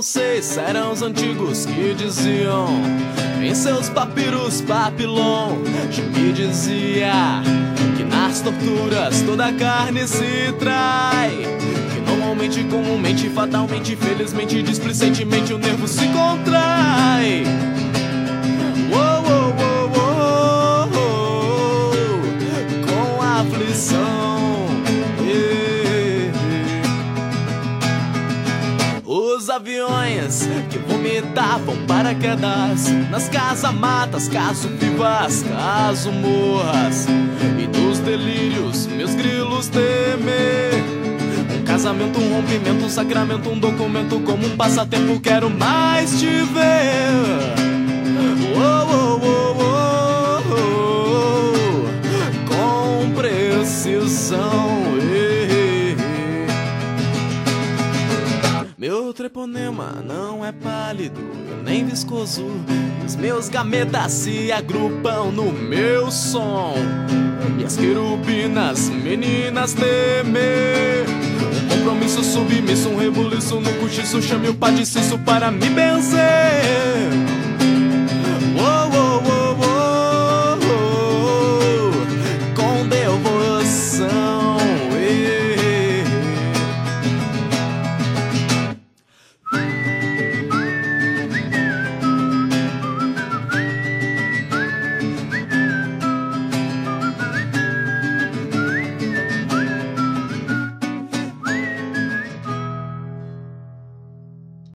não sei se eram os antigos que diziam em seus papiros papilon, me dizia que nas torturas toda a carne se trai, que normalmente, comumente, fatalmente, felizmente, displicentemente o nervo se contrai. Uou, uou, uou, uou, uou, com aflição. Os aviões que vomitavam paraquedas nas casamatas, caso vivas, caso morras, e dos delírios meus grilos temer. Um casamento, um rompimento, um sacramento, um documento, como um passatempo, quero mais te ver. Oh, oh, oh, oh, oh, com precisão. Meu treponema não é pálido, nem viscoso. Os meus gametas se agrupam no meu som. Minhas querubinas, meninas temer. Um compromisso submisso, um rebuliço no cochicho. Chame o padiciço para me benzer.